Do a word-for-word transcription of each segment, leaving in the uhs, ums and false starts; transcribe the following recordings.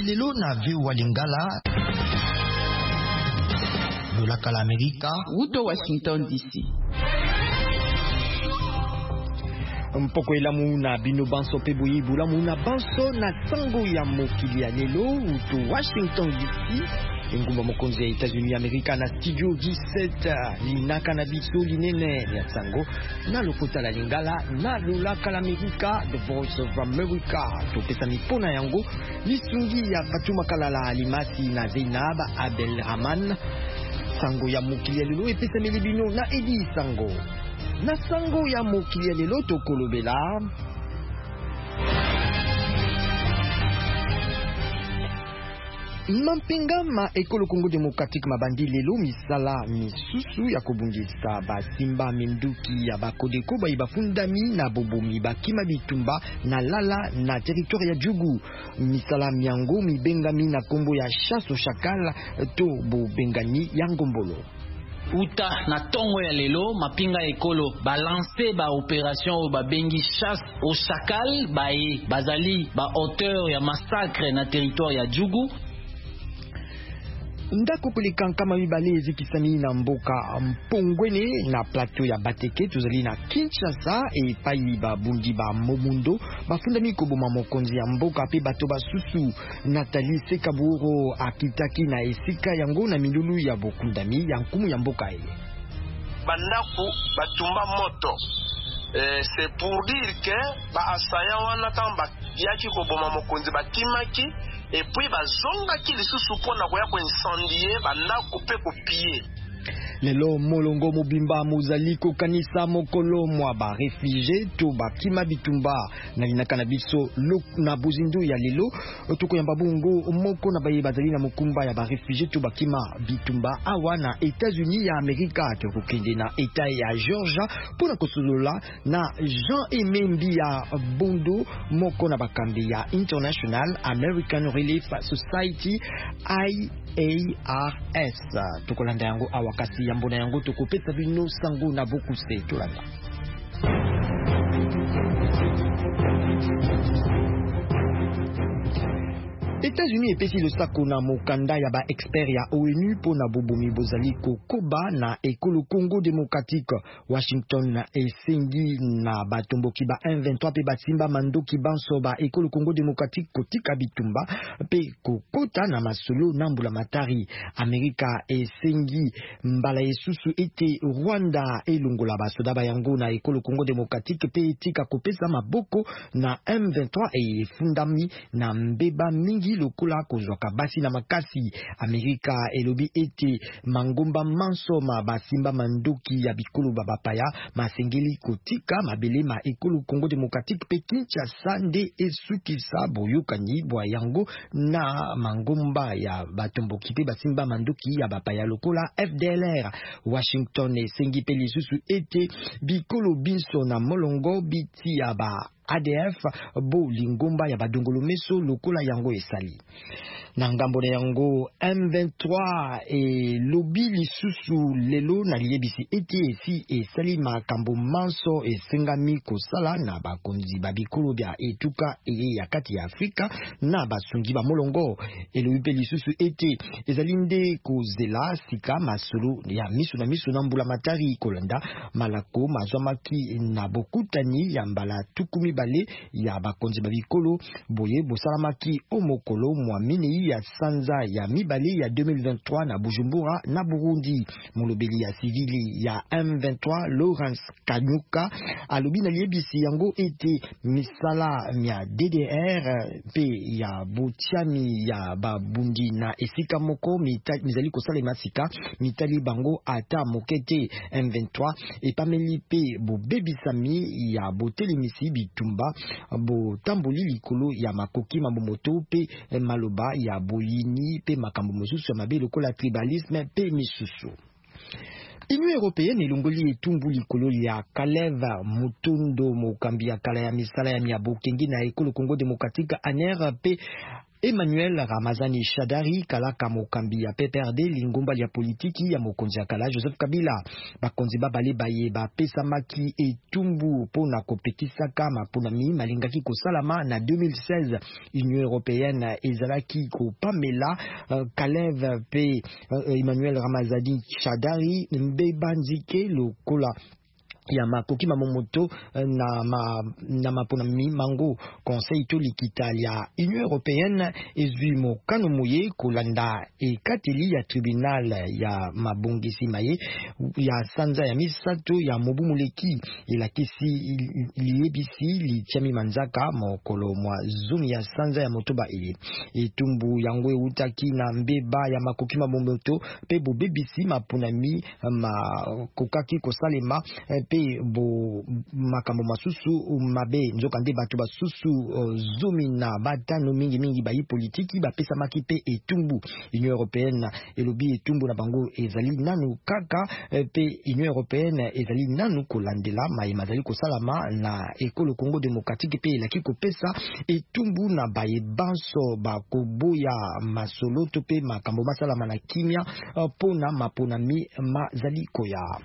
lelo na viu wa Lingala lolaka la Amerika uto Washington D C. mpoko elamu na bino banso pe boye bulamu na banso na sango ya mokili ya lelo uto Washington D C. Ngumba mokonzi ya États-Unis Amerika na studio dix-sept linaka na biso linene ya sango na lokota la Lingala na lolaka la Amerika, The Voice of America. Topesa mipona yango lisungi ya Fatuma Kalala Alimasi na Zainab Abdelrahman. Sango ya mokili ya lelo epesa melibino na Edi Sango. Na sango ya mokili ya lelo tokolobela Mampinga ma ekolo Congo Democratique mabandi lelo misala misusu ya kobungisa basimba minduki ya bakodeko baibafundami na bobomi bakima bitumba na lala na territoire ya Djugu. Misala miango mibengami na kombo ya chasse au chacal to bobengani ya ngombolo. Uta na tongo ya lelo mapinga ekolo balancer ba opération ba bengi chasse au chacal bae bazali ba auteur ya massacre na territoire ya Djugu. Ndako pelika kama mibale ezikisami na mboka Mpongwene na plateau ya Bateke tozali na Kinshasa e pai ba bundi ba Momundo bafundami koboma mokonzi ya mboka pe bato basusu. Nathalie Sekaburo akitaki na esika yango na milulu ya bokundami ya nkumu ya mboka e. Bandako batumba moto. Eh, c'est pour dire que ba asaya wana tamba yaki koboma mokonzi bakimaki et puis bazonga ki lisusu pona koya ko incendier bandako pe kopie. Lelo molongo mobimba mozali kokanisa mokolo mwa ba réfugié to bakima bitumba na linaka na biso na bozindu ya lelo tokoyamba bongo moko na baye bazali na mokumba ya ba réfugié to bakima bitumba awa na États-Unis ya Amerika tokokende na eta ya Georgia pona kosolola na Jean-Aimé Mbia Bondo moko na bakambi ya International American Relief Society I A R S. Tokolanda yango awakasi yambona yango tokopesa bino sango na bokuse tolanda. États-Unis epesi le sako na mokanda ya ba expert ya O N U pona bobomi bozali kokoba na ekolo Congo Démocratique. Washington na esengi na batomboki ba M vingt-trois pe basimba mandoki banso ba ekolo Congo Démocratique kotika bitumba pe kokota na masolo na mbula matari. Amerika esengi mbala esusu ete Rwanda elongola basoda bayango na ekolo Congo Démocratique pe etika kopesa maboko na M vingt-trois e fundami na mbeba mingi lokola kozwaka basi na makasi. Amerika elobi ete mangomba mansoma basimba mandoki ya bikolo babapaya masengeli kotika mabele ma ekolo Congo Démocratique pe Kinshasa nde esukisa boyokani bwa yango na mangomba ya batomboki pe basimba mandoki ya bapaya lokola F D L R. Washington esengi pe lisusu ete bikolo binso na molongo biti ya ba A D F bo lingomba ya badongolo meso lokola yango esali. Na ngambo na yango M vingt-trois e lobi lisusu lelo na liebisi ete esi esali makambo manso esengami kosala na bakonzi babikolo bya etuka e ya kati ya Afrika na basungi ba molongo. Elobi pe lisusu ete ezali nde kozela sika masolo ya miso na miso na mbula matari kolanda malako mazwamaki na bokutani ya mbala tukumi bale ya bakonzi babikolo boye bosalamaki omokolo mwamini ya sanza ya mibale ya deux mille vingt-trois na Bujumbura na Burundi. Molobeli ya civili ya M vingt-trois Lawrence Kanyuka alobi na liebisi yango ete misala mya D D R pe ya botiami ya babundi na esika moko mizali kosala masika mitali bango ata mokete. M vingt-trois epameli pe bobebisami ya botelemisi bitumba bo tamboli likolo ya makoki mabomoto pe maloba ya boyini pe makambo mosusu ya mabe lokola tribalisme pe misusu. Union européenne elongoli etumbu likolo ya Kalev Mutondo mokambi ya kala ya misala ya miabo kengi na ekolo Congo Démocratique aner pe Emmanuel Ramazani Shadari kalaka mokambi ya P P R D lingomba ya politiki ya mokonzi akala Joseph Kabila bakonzi babale baye ba pesa maki etumbu pona kopekisaka maponami malingaki kosalama na deux mille seize. Union européenne ezalaki ko Pamela uh, Kalev pe uh, Emmanuel Ramazani Shadari mbebanzike lokola ya makoki mamomoto na ma na maponami mango conseil to likitali ya Union européenne ezwi mokano moye kolanda e kateli ya tribunal ya mabongisi maye ya sanza ya misato ya mobumuleki ilakisi liebisi li chami manzaka mokolo mwa zumi ya sanza ya motoba ile etumbu yango utaki na mbeba ya makoki mamomoto pe bobebisi maponami ma kokaki kosalema pe bo makambo masusu mabe nzoka nde bato basusu uh, zumi na batano mingi mingi bayi politiki ba pesa makipe etumbu. Union européenne elobi etumbu na bango ezali nanu kaka pe Union européenne ezali nanu kolandela mai mazali kosalama na ekolo Congo démocratique pe elaki kopesa etumbu na baye banso bakoboya masolo to pe makambo masalama na kimia uh, pona maponami mazali koya.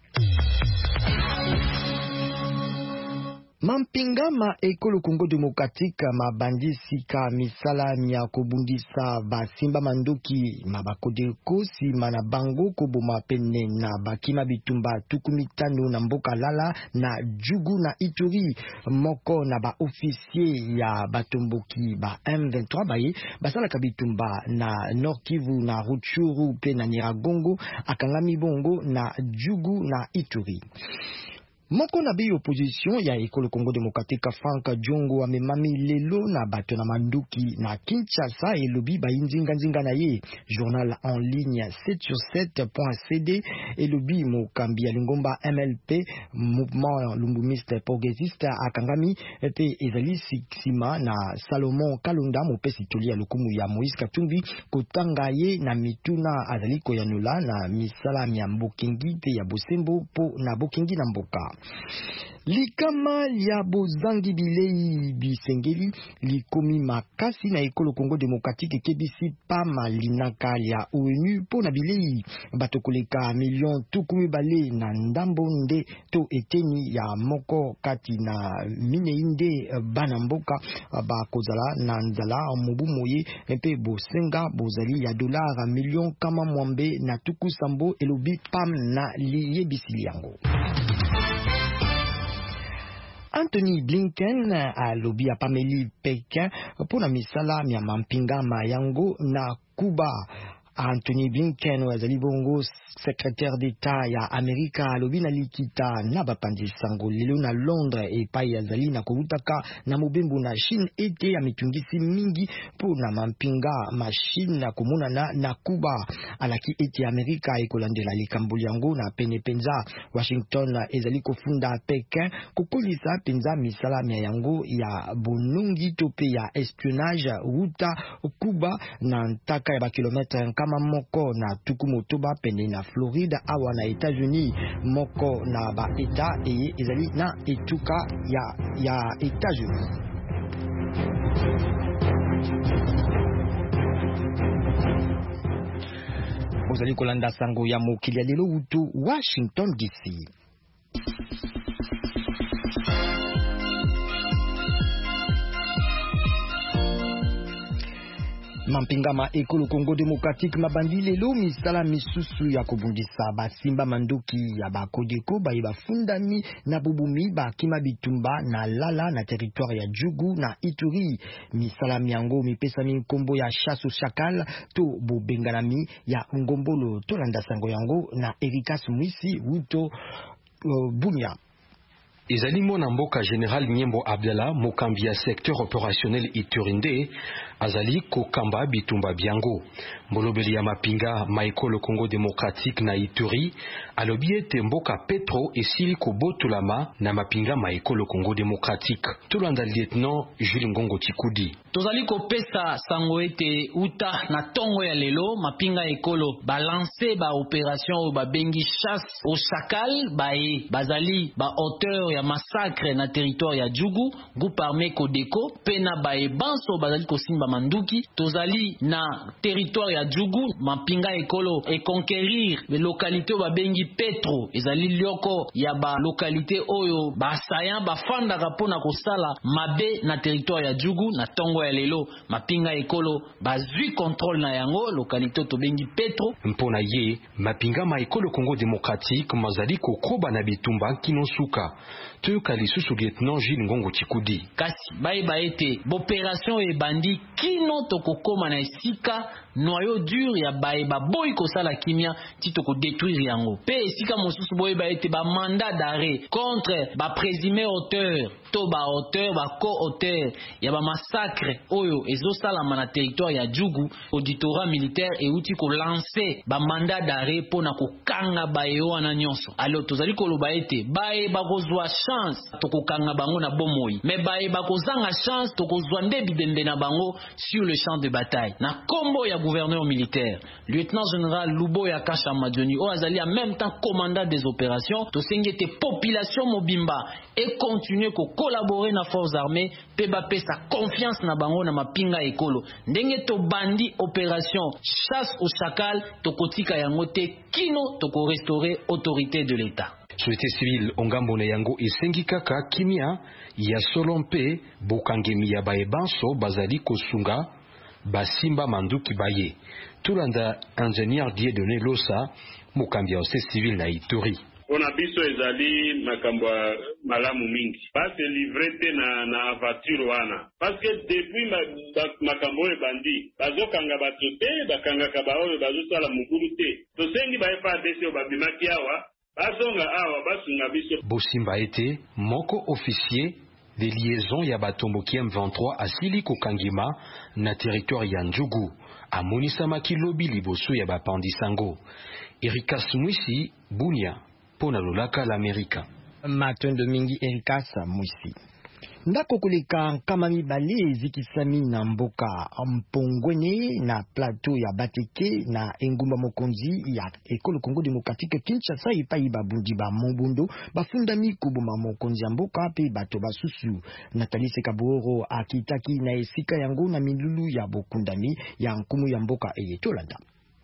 Mampingama ekolo Congo démocratique mabandisika misala nya kobundisa basimba mandoki mabakodeko si mana bango koboma pene na bakima bitumba tukumitano na mboka lala na Jugu na Ituri moko na ba officier ya batomboki ba M vingt-trois baye basala kabitumba na Nord Kivu na Rutshuru pe na Nyiragongo akangami bongo na Jugu na Ituri. Moko na bi opposition ya ekolo Congo démocratique Frank Diongo amemami lelo na bato na manduki na Kinshasa elobi ba inzinga nzinga na ye. Journal en ligne sept sur sept point c d elobi mokambi ya lingomba M L P mouvement lumbumiste progressiste akangami pe ezali sima na Salomon Kalonda mopesi toli ya lokumu ya Moïse Katumbi kotanga ye na mituna azali koyanula na misala ya mbokengi pe ya bosembo po na bokengi na mboka. Likama ya bozangi bilei bisengeli likomi makasi na ekolo Congo démocratique kebisi pa malinaka ya O N U po na bilei bato koleka million tukumi bale na ndambo nde to eteni ya moko kati na mine inde bana mboka ba kozala na nzala mobu moye mpe bosenga bozali ya dolar million kama mwambe na tuku sambo elobi pam na liyebisi yango. Anthony Blinken alobi a pameli Pekin pour la misala ya mampingama yango na Cuba. Anthony Blinken wazali bongo secrétaire d'État ya Amerika alobi na likita na bapandi sango lelo na Londres e pa yazali na koutaka na mobembo na Chine ete ya mitungisi mingi po na mampinga machine na komona na, na Cuba alaki ete Amerika ekolandela likambo yango na pene penza. Washington ezali kofunda Pekin kokolisa penza misala mia yango ya bonungi tope ya espionnage uta Cuba na ntaka ya ba kilometre kama moko na tuku motoba pene na Florida awa na États-Unis moko na ba eta eye ezali na etuka ya ya États-Unis. Ozali kolanda sango ya mokili ya lelo utu Washington D C. Mampingama ekolo Congo démocratique mabandi lelo misala misusu ya kobundisa basimba manduki ya bakodeko baye bafundami na bubumi bakima bitumba na lala na territoire ya Jugu na Ituri. Misala miango mipesa minkombo ya chasse au chacal to bobenganami ya ngombolo tolanda sango yango na Erika Smisi Wuto uh, Bunya. Ezali mona mboka Général Nyembo Abdallah mokambi ya secteur opérationnel Iturinde azali kokamba bitumba biango molobeli ya mapinga maekolo Congo démocratique na Ituri alobi ete mboka Petro esili kobotolama na mapinga maekolo Congo démocratique. Tolanda lieutenant Jules Ngongo Tikudi tozali kopesa sango ete uta na tongo ya lelo mapinga ekolo balancer ba opération ba bengi chasse au chacal bae bazali ba hauteur ya massacre na territoire ya Djougou, groupe armé Kodeko, pena bae banso bazali kosimba manduki, tozali na territoire ya Djougou, mapinga ekolo et conquérir les localités ba bengi Petro, ezali lioko ya ba localité oyo ba sayan ba fanda rapona kosala mabe na territoire ya Djougou, na tongo ya lelo mapinga ekolo bazui contrôle na yango localité to bengi Petro. Mpona ye mapinga ma ekolo Congo démocratique mazali kokoba na bitumba kinosuka toyoka lisusu lieutenant Gilles Ngongo Chikudi kasi baye baete opération e bandi kino tokokoma na esika noyau dur ya baye baboyi kosala kimia ti toko détruire yango pe esika mosusu boye baete ba mandat d'arrêt contre ba présumé auteur to ba auteur ba co-auteur ya ba massacre oyo ezosalama na territoire ya Djougou. Auditorat militaire e uti ko lancer ba mandat d'arrêt pona kokanga baye wana nyonso. Alors tozali koloba ete baye bakozwa chance tokokanga bango na bomoi, mais baye bakozanga chance tokozwa nde bidende na bango sur le champ de bataille. Na kombo ya gouverneur militaire lieutenant général Luboya Kasha Madjoni o azali en même temps commandant des opérations, to sengete population mobimba et continuer ko collaborer na forces armées pe ba pesa confiance na bango na mapinga ekolo ndenge to bandi opération chasse au chacal to kotika yango te kino to ko restaurer autorité de l'État. Société civile ongambo na yango esengi kaka kimia ya solompe bokangemi ya baye banso bazali kosunga basimba manduki baye tulanda ingénieur Dieudonné Losa mokambi ya société civile na Ituri. Pona biso ezali makambo malamu mingi parce livré te na na aventure wana parce que depuis makambo e bandi bazokanga bato te bakanga ka baoyo bazosala mukulu te tosengi ba F A R D C babimaki awa bazonga awa basunga biso bosimba ete moko officier de liaison ya batomboki M vingt-trois asili kokangima na territoire ya Djougou amonisamaki lobi liboso ya bapandisango. Erikas Mwisi Bunia pona lolaka l'Amérique. Matondo mingi Erikas Mwisi. Ndako koleka kama mibale zikisami na mboka Mpongwene na plateau ya Bateke na engumba mokonzi ya ekolo Congo démocratique Kinshasa ipai babundi ba Mombundo bafunda mikubuma mokonzi ya mboka pe bato basusu. Nathalie Sekaboro akitaki na esika yango na milulu ya bokundami ya nkumu ya mboka eyetolanda.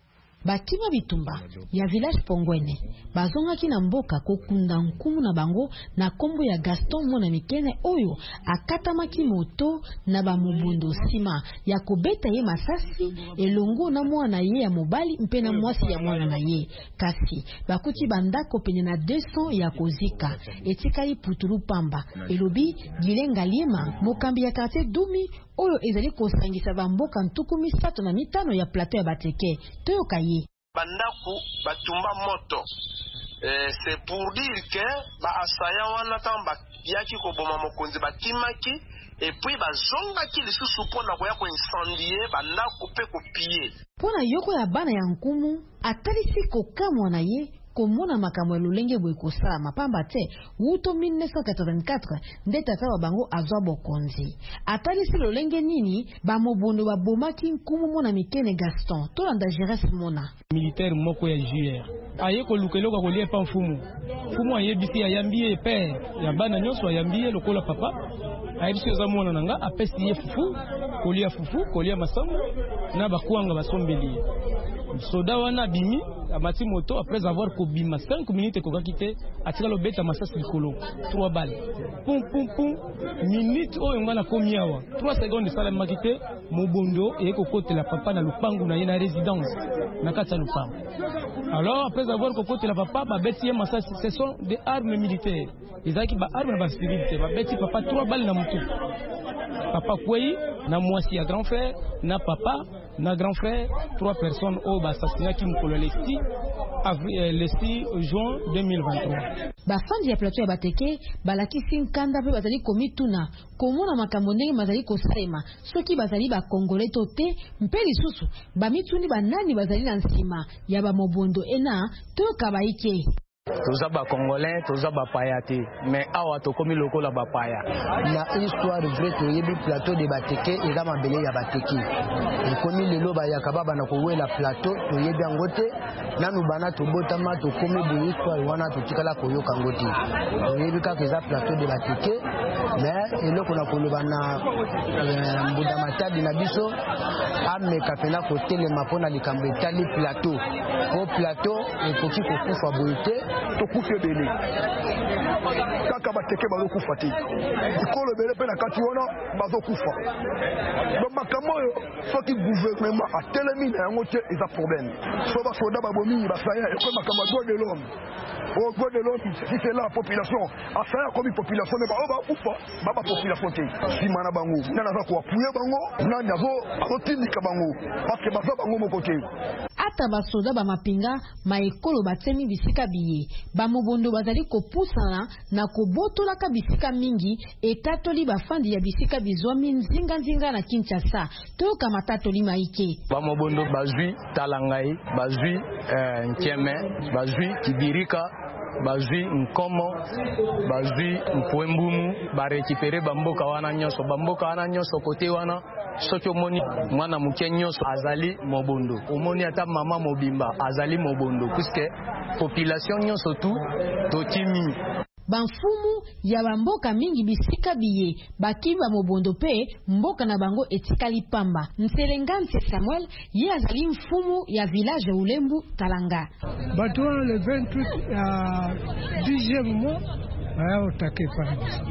Batima bitumba ya village Pongwene bazongaki na mboka kokunda nkumu na bango na kombo ya Gaston mona mikene oyo akatamaki moto na ba Mobundo sima ya kobeta ye masasi elongo na mwana ye ya mobali mpe na mwasi ya mwana na ye kasi bakuti bandako penye na deux cents ya kozika etikali putulu pamba elobi Gilenga Lima mokambi ya quartier Dumi oyo ezali kosangisa ba mboka ntuku misato na mitano ya plateau ya Bateke toyoka ye bandaku batumba moto. Eh, c'est pour dire que ba asaya wana tamba yaki ko boma mokonzi batimaki et puis bazonga ki lisusu pona ko ya ko incendier bandaku pe ko piller. Pona yoko ya bana ya nkumu atalisi ko kamwa na ye komona makambo lolenge boye kosala mapamba te wuto mille neuf cent quatre-vingt-quatre nde tata wa bango azwa bokonzi atalisi lolenge nini ba Mobundo babomaki nkumu mona mikene Gaston tolanda Jerez mona militaire moko ya J R aye ko lukelo ko lie pa mfumu mfumu ayebisi ya yambie père ya bana nyonso ayambie lokola papa ayebisi za mona nanga apesi ye fufu kolia fufu kolia masambo na bakuanga basombeli soda wana bimi amati moto après avoir kobima cinq minutes ko kakite atika lo beta masasi likolo trois balles pum pum pum minute oyo ngana komi awa trois secondes sala makite Mobundo e ko kotela papa na lupangu na yena résidence na kata lupangu. Alors après avoir ko kotela papa ba beti ye masasi ce sont des armes militaires ezaki ba armes ba civilité ba beti papa trois balles na mutu papa kwei na mwasi ya grand frère na papa na grand frère trois personnes au assassinat qui mukolo le six avril le six juin deux mille vingt-trois. Bafandi ya plateau ya Bateke balakisi nkanda pe bazali komituna komona makambo ndenge bazali kosema soki bazali ba Congolais to te mpe lisusu bamituni banani bazali na nsima ya ba Mobundo ena to kabaike. toza ba congolais toza ba payate mais awa to komi lokola ba paya na histoire vrai to yebi plateau de bateke eza mabele ya bateke e komi lelo ba yakaba bana ko wela plateau to yebi angote nanu bana to botama to komi bu histoire wana to tikala ko yoka ngote to yebi ka eza plateau de bateke mais eloko na koloba na mbuda matadi na biso ame kapena ko telema pona likambo etali plateau ko plateau ekoki kokufa boite to kufe bele kaka bateke bazo kufa te ikolo bele pe na kati wana bazo kufa donc makambo yo soki gouvernement atelemi na yango te eza problème so ba soda babomi basaya eko makambo droit de l'homme au droit de l'homme si c'est la population asaya comme population mais ba ba kufa ba ba population te si mana bango nana za ko apuye bango nana zo azotindika bango parce que bazo bango moko te ata basoda ba mapinga maekolo batemi bisika biye bamobondo bazali kopusana na kobotolaka bisika mingi etatoli bafandi ya bisika bizwami nzinga nzinga na Kinshasa toka matatoli maike bamobondo bazwi talangai bazwi eh, nkeme bazwi kibirika bazwi nkomo bazwi mpwembumu barekipere bamboka wana nyoso bamboka wana nyoso kote wana soki omoni mwana muke nyoso azali mobondo omoni ata mama mobimba azali mobondo puisque population nyoso tu tokimi banfumu ya bamboka mingi bisika biye bakiba mobondo pe mboka na bango etikali pamba Nselenganse Samuel ye azali mfumu ya village Ulembu Talanga batwa le vingt-huit ya dixième mois aya otake parabisa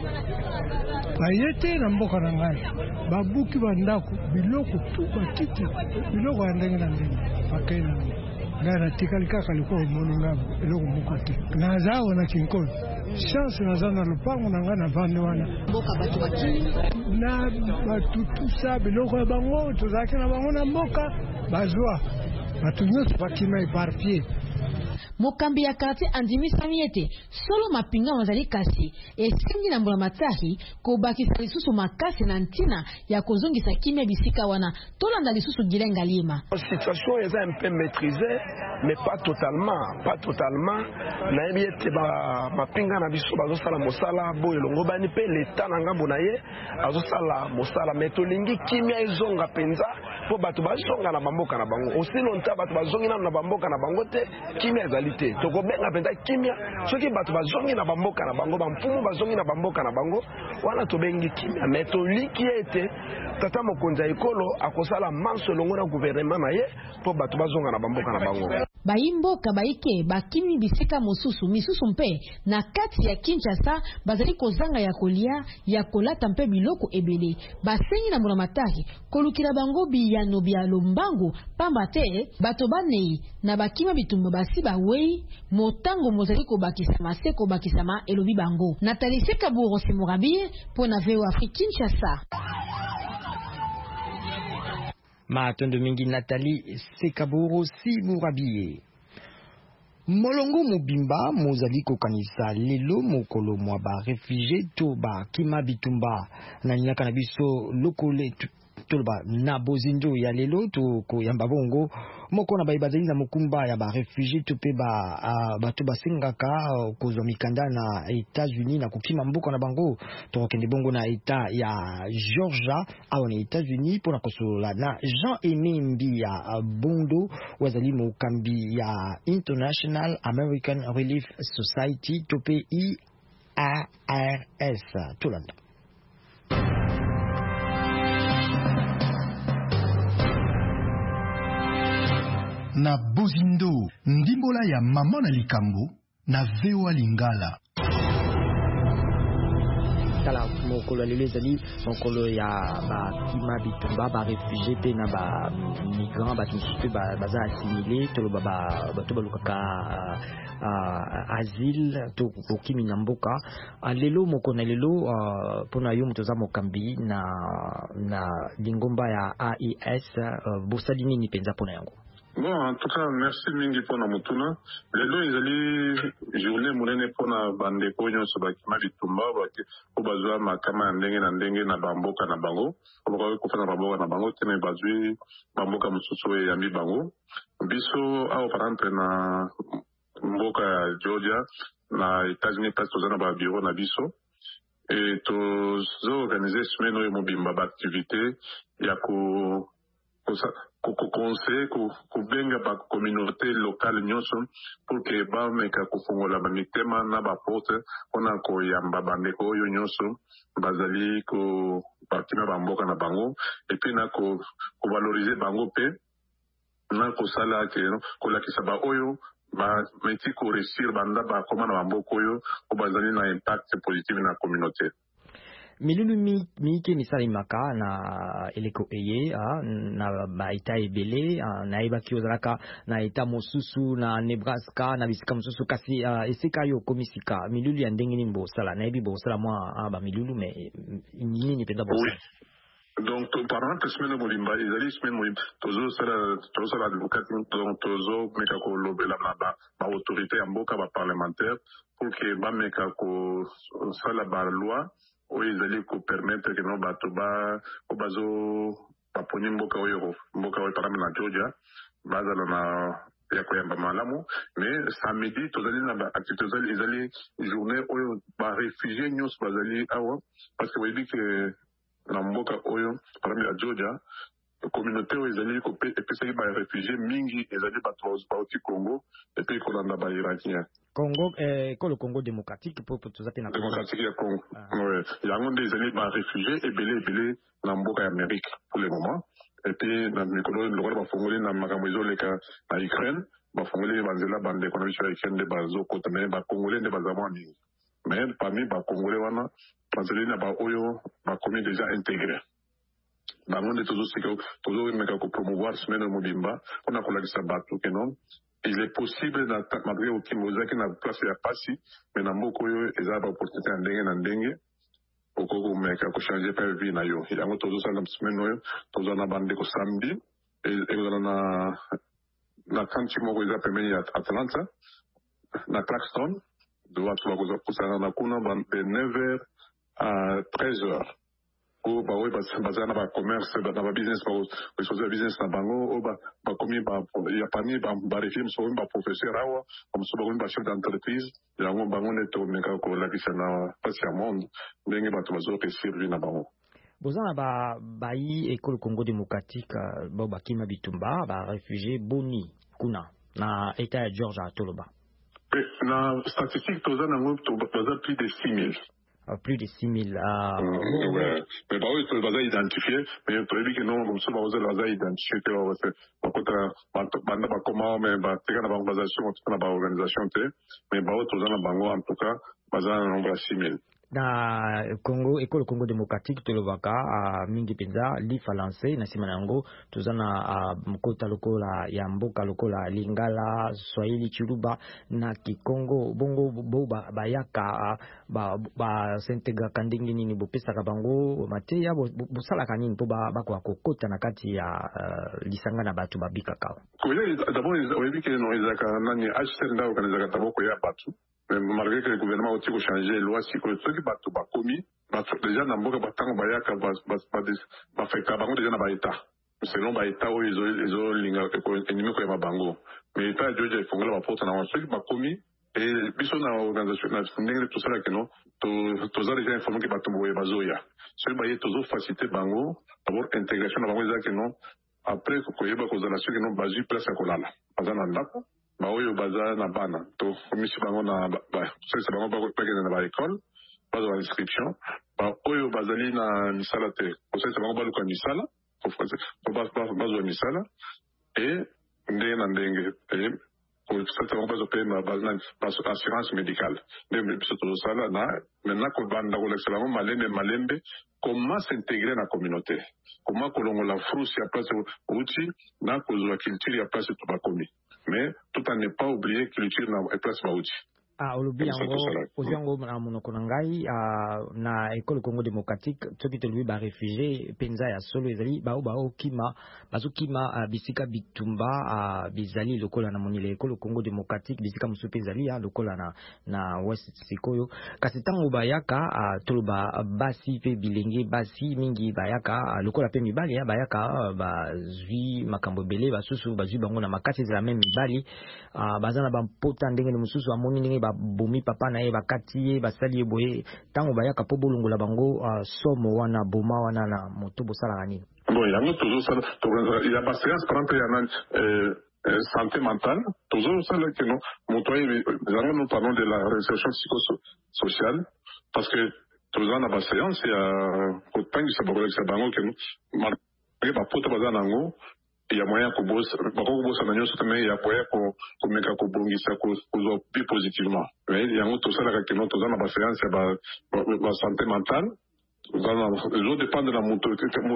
bayete na mboka na ngai babuki bandako biloko tu bakiti biloko ya ndenge na ndenge bakena ngai natikali kaka likoa omoni ngabo eloko moko te naza awa na Kinkoni chance naza na lopango na ngai na vande wana mboka bato bakini na batutusa biloko ya bango tozalaki na bango na mboka bazwa bato nyonso bakima eparpie mokambi ya quartier andimisa miete solo mapinga mazali kasi esengi na mbula matari kobakisa lisusu makasi na ntina ya kozongisa kimia bisika wana tolanda lisusu gilenga lima situation est un peu maîtrisée mais pas totalement pas totalement na yebiete ba mapinga na biso bazosala mosala boye longo bani pe l'état na ngambo na ye azosala mosala mais tolingi kimia ezonga penza po bato bazonga na bamboka na bango aussi longtemps bato bazongi na bamboka na bango te kimia ezali te tokobenga penza kimia soki bato bazongi na bamboka na bango bampumu bazongi na bamboka na bango wana tobengi kimia mais toliki ete tata mokonzi ya ekolo akosala manso longo na gouvernement na ye po bato bazonga na bamboka na bango bayimboka baike bakimi bisika mosusu misusu mpe na kati ya Kinshasa bazali kozanga ya kolia ya kolata mpe biloko ebele basengi na mbula matari kolukila bango biyano bya lombangu pamba te bato banei na bakima bitumba basi bawei motango mozali kobakisa mase kobakisama elobi bango Nathalie Sekaburo Simurabie po na V O Afrique Kinshasa Matondo mingi Nathalie Sekaburo Simurabie Molongo mobimba mozali kokanisa lelo mokolo mwa ba réfugié to ba kima bitumba na nyaka na biso lokole toloba na bozindo ya lelo to ko yamba bongo moko na baibazali na mokumba ya ba réfugié to pe ba uh, bato basengaka uh, kozwa mikanda na États-Unis na kokima mboka na bango to kende bongo na eta ya Georgia awa na États-Unis pona kosola na Jean-Aimé Mbia uh, Bondo wazali mokambi ya International American Relief Society to pe I A R S Tolanda na bozindo ndimbola ya mama na likambo na V O A Lingala tala mokolo lelo ezali mokolo ya bakima bitumba ba réfugié pe na ba migrant bato mosusu pe baza assimilé toloba bato balukaka asile to kokimi na mboka lelo mokolo na lelo mpona yo moto oza mokambi na na lingomba ya A I S bosali nini mpenza mpona yango? Bon, en tout cas, merci mingi pona mutuna. Lelo ezali journée monene pona bande konyo so bakima bitumba baki ko bazwa makama ndenge na ndenge na bamboka na bango. Ko ba ko fana bamboka na bango tene bazwi bamboka mususu ya mi bango. Biso au par exemple na mboka ya Georgia na États-Unis place toza na ba bureau na biso et tozo organiser semaine oyo mobimba ba activité ya ko conseil kubenga ba communauté locale nyonso pour que bameka kofungola bamitema na baporte mpona koyamba bandeko oyo nyonso bazali bakima bamboka na bango epuis na kovalorize bango mpe na kosala kolakisa baoyo bameti koresir banda bakoma na bamboka oyo po bazali na impact positif na communauté. milulu miike misalimaka na eleko eye na baita ebele nayebaki ozalaka na eta mosusu na Nebraska na bisika mosusu kasi esika yo komisika milulu ya ndenge nini bosala nayebi bosala mwa bamilulu me nini mpenza bosala. Donc pendant que semaine molimba ezali semaine molimba tozo sala tozo sala advocat donc tozo meka ko lobela na ba ba autorité ya mboka ba parlementaire pour que ba meka ko sala ba loi oyo ezali ko permettre que no bato ba bazo baponi mboka oyo mboka oyo parami na Georgia bazala na ya koyamba malamu mais samedi tozali na ba activité tozali ezali journée oyo ba réfugié nyonso bazali awa parce que oyebi que na mboka oyo parami ya Georgia communauté oyo ezali epesaki ba réfugié mingi ezali bato bauti Congo epuis kolanda ba irakien Congo eh ko le Congo démocratique pour pour tozate na démocratique ya Congo ouais yango nde ezali ba réfugié ebele ebele na mboka ya Amérique pour le moment epuis na mikolo lokolo bafongoli na makambo ezoleka na Ukraine bafongoli banzela bandeko na biso ya Ukraine nde bazokota me bakongolais nde bazamwa mingi mais parmi bakongolais wana bazali na baoyo bakomi déjà intégré bango nde tozosika tozomeka kopromouvoir semaine mobimba mpona kolakisa bato keno il est possible na malgré okimba ozalaki na place ya pasi mais na mboka oyo eza baopportunité ya ndenge na ndenge okoki komeka kochange mpe vie na yo yango tozosala semaine oyo tozala na bandeko samedi ekozala na na kanti moko eza pembeni ya Atlanta na Claxton bato bakozala kusana na kuna de neuf heures à treize heures o ba oyo bazala na bacommerce na babusiness bakosoza business na bango o bakomi ya parmi barefie mosu bakomi baprofesseur awa bamosusu bakomi bachef d'entreprise yango bango nde tomeka kolakisa na pasi ya monde ndenge bato bazoresir vie na bango. Boza na ba bayi ekolo Congo démocratique bo bakima bitumba ba réfugié boni kuna na eta ya Georgia toloba. Na statistique toza nango toza plus de six mille. Plus de six mille. Ah, mm, bon, ouais. Mais bah oui, tu vas identifier, mais tu as dit que non, comme ça, vous allez identifier, tu vas faire, bah, banda ba comment, mais bah, tu as une organisation, tu as une organisation, mais bah, tu as une bango, en tout cas, bah, ça, un nombre de six mille. Na Congo ekolo Congo démocratique tolobaka a mingi penza li falanse na sima nango tozana mkota lokola ya mboka lokola Lingala Swahili Chiluba na Kikongo bongo bo bayaka ba ba s'integra kandingi nini bopesa ka bango mateya bosala kanini po ba bakwa kokota na kati ya lisanga na batu babika kawa ko d'abord oyebi ke no ezaka nani H C R nda organizaka taboko ya batu malgré que le gouvernement a aussi changé la loi, si que ceux qui battent pas commis, déjà dans beaucoup de temps, bayaka bas bas bas bas fait kabango déjà na baïta. Selon baïta où ils ont ils ont linga ennemi quoi bango. Mais l'État Georgia il faut que la porte na ceux qui battent commis et biso na organisation na funding tout ça là que non, to to za déjà informé que battu boye bazoya. Ceux baïta toujours faciliter bango, d'abord intégration na bango ça que non. Après ko yeba ko za la ceux qui non bazu place à kolala. Azana ndako. Ba oyo baza na bana to komisi bango na ba sese bango ba pekene na ba école baza ba inscription ba oyo bazali na misala te sese bango ba luka misala ko faze to ba bazo misala et ndenge na ndenge et ko sese bango bazo pe na bazana assurance médicale ndenge biso to sala na maintenant ko banda ko lekela bango malembe malembe comment s'intégrer na communauté comment kolongola fruits ya place outil na kozwa culture ya place to ba komi. Mais tout en n'est pas oublié que culture na place baouti. Ah, olobi yango ozi yango na monoko na ngai na ekolo Congo démocratique soki tolobi ba réfugié penza ya solo ezali bao bao kima bazokima bisika bitumba bizali lokola na monile ekolo Congo démocratique bisika mosusu mpe ezali ya lokola na na west sikoyo kasi ntango bayaka toloba basi mpe bilenge basi mingi bayaka lokola mpe mibali ya bayaka bazwi makambo ebele basusu bazwi bango na makasi ezala meme mibali baza na bampota ndenge mosusu amoni ndenge bomi papa na ye bakati ye basali ye boye tango bayaka po bolongola bango somo wana boma wana na moto bosalaka nini bon yango tozosala ya baséance par exemple yana santé mentale tozosala keno moto yango nous parlons de la réinsertion psychosociale parce que toza na baséance ya kotangisa bakolekisa bango keno malgré bapota baza nango ya moyen kobosa bakokobosa na nyonso teme ya moyen komeka kobongisa kozwa pi positivement yango tosalaka keno toza na baséance ya basanté mentale ezodépendre na moto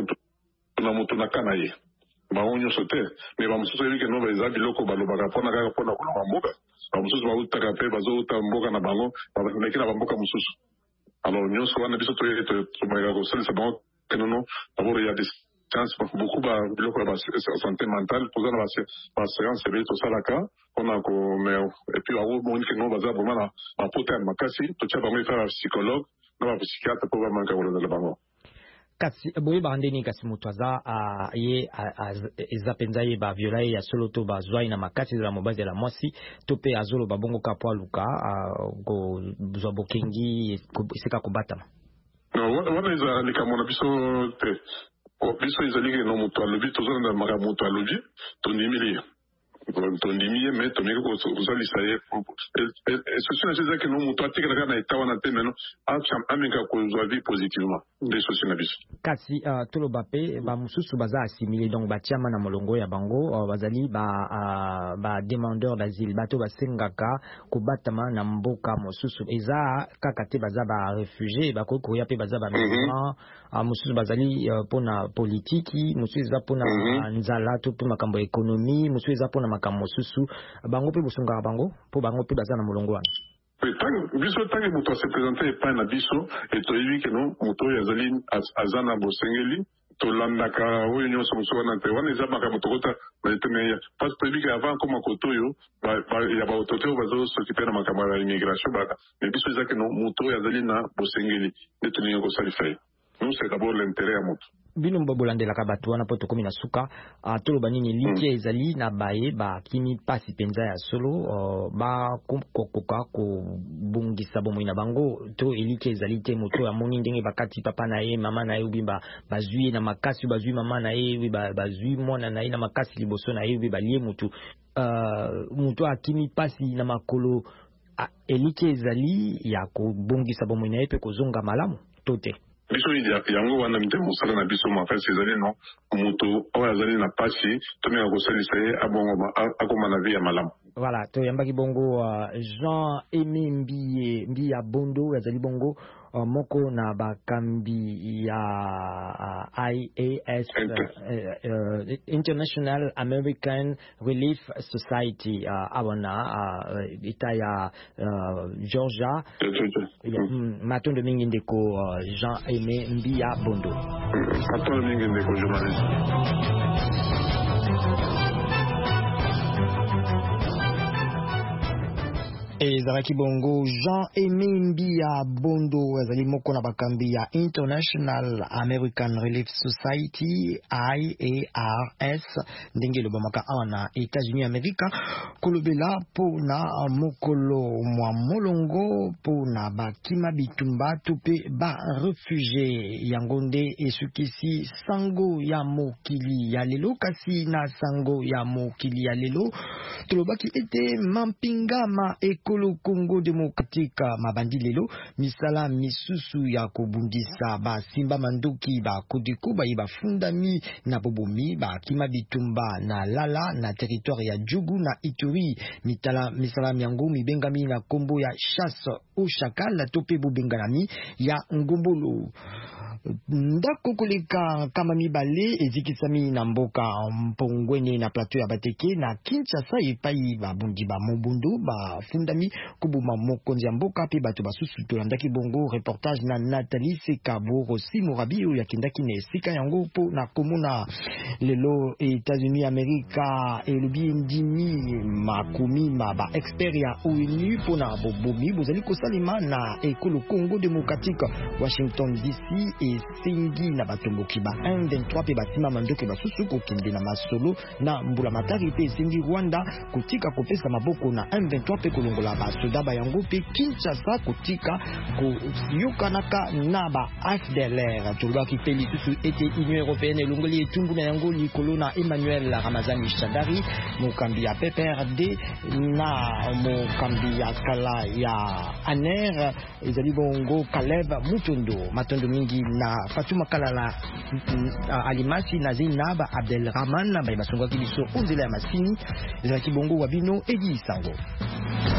na moto na kana ye bango nyonso te me bamosusu yebi keno eza biloko balobaka mpona kaka mpona kolonga mboka bamosusu bautaka mpe bazouta mboka na bango bameki na bamboka mosusu alors nyonso wana biso tomayaka kosalisa bango kenono dabord ya beaucoup ba biloko ya santé mentale toza na baséance ebele tosalaka mpona komeo epuis bakomoni kengo baza vraimen na bapota ya makasi totia bango efa ya psychologue na bapsychiatre mpo bamaka kolonzela bango kasi boyebaka ndeni kasi moto aza ye eza mpenza ye baviola ye ya solo to bazwa ye na makasi ezala mobali ezala mwasi to mpe azoloba bongo ka po aluka kozwa bokengi esika kobatama wana eza likambo na biso te biso ezali keno moto alobi tozolanda makambo moto alobi tondimili ye tondimi ye me tomeki kozalisa ye sosi na so eza keno moto atikalaka na eta wana te meno ameka kozwa vie positivement nde sosi na biso kasi toloba mpe bamosusu baza assimile donc batiama na molongo ya bango bazali bademandeur d'asile bato basengaka kobatama na mboka mosusu eza kaka te baza barefugie bakoki koya mpe baza bamigrant mosusu bazali mpona politiki mosusu eza mpona nzala to mpe makambo ya ekonomi mosusu eza mpona makambo mosusu bango mpe bosungaka bango mpo bango mpe baza na molongo wana biso ntange moto ase présente epai na biso etoyebi keno moto oyo azali aza na bosengeli tolandaka oyo nyonso mosusu wana te wana eza makambo tokota naetemeya parce toyebi ke avant koma koto oyo ya baautorité oyo bazosokipe na makambo ya immigration baka mais biso eza keno moto oyo azali na bosengeli nde tolingi kosalisa ye nous c'est d'abord l'intérêt ya moto bino mbo bolandelaka bato wana mpo tokomi na suka toloba nini likia ezali na baye bakimi mpasi mpenza ya solo bakokoka kobongisa bomoi na bango to elikia ezali te moto amoni ndenge bakati papa na ye mama na ye ubi bazwi ye na makasi bazwi mama na ye ubi bazwi mwana na ye na makasi liboso na ye ubi balie motu moto akimi mpasi na makolo elikia ezali ya kobongisa bomoi na ye mpe kozonga malamu to te biso yango wana mite mosala na biso mafasi ezali no moto oyo azali na pasi tomeka kosalisa ye abongo akoma na vie ya malamu voilà toyambaki bongo Jean Aimé Mbiye Mbiya Bondo azali bongo moko na bakambi ya I A S International American Relief Society abona ita ya Georgia matondo mingi ndeko Jean Aimé Mbiya Bondo matondo mingi ndeko journaliste ezalaki bongo Jean Aimé Mbiya Bondo azali moko na bakambi ya International American Relief Society I A R S ndenge lobamaka awa na États-Unis Amerika kolobela pona mokolo mwa molongo pona bakima bitumba tupe ba refugie yango nde esukisi sango ya mokili ya lelo kasi na sango ya mokili ya lelo tolobaki ete mampingama ekolo Congo démocratique mabandi lelo misala misusu ya kobundisa ba simba mandoki ba kodeko ba bafundami na bobomi ba kima bitumba na lala na territoire ya Djugu na Ituri mitala misala miango mibengami na kombo ya chasse Oshakal tope Bobengalami ya Ngombolo. Ndako koleka kama mibale ezikisami na mboka Mpongwene na plateau ya Bateke na Kinshasa epai babundi ba Mobundu ba fundami kubuma mokonzi ya mboka pe bato basusu tolandaki bongo. Reportage na Nathalie Sekabo Rossi Morabi ya kindaki na esika yango po na komuna lelo États-Unis Amerika elobi ndimi makumi ma ba expert ya O N U po na bobomi bozali kosalima na ekolo Congo démocratique Washington D C e Sengi na batomboki ba un vingt-trois pe batima mandoke basusu kokende na masolo na mbula matari pe Sengi Rwanda kotika kopesa maboko na un vingt-trois pe kolongola ba soda ba yango pe Kinshasa kotika koyokanaka na ba F D L R tolobaki pe lisusu ete Union Européenne elongoli etumbu na yango likolo na Emmanuel Ramazani Shadari mokambi ya P P R D na mokambi ya kala ya Aner ezali bongo Caleb Mutondo matondo mingi na Fatuma Kalala Alimasi na Zainab Abdelrahman na basongaki biso onzela ya masini ezalaki bongo wabino Edi Sango.